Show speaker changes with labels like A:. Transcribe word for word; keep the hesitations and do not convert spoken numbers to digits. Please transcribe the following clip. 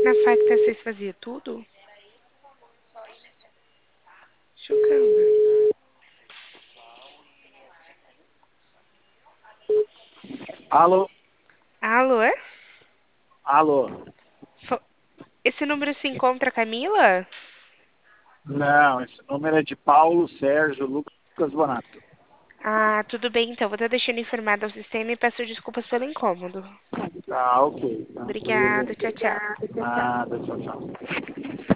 A: Na facta vocês faziam tudo? Chocando.
B: Alô?
A: Alô, é?
B: Alô?
A: Fo- Esse número se encontra a Camila?
B: Não, esse número é de Paulo Sérgio Lucas Bonato.
A: Ah, tudo bem então. Vou estar deixando informado ao sistema e peço desculpas pelo incômodo.
B: Tá, ok.
A: Obrigada,
B: Tranquilo.
A: tchau, tchau.
B: Nada, tchau, tchau.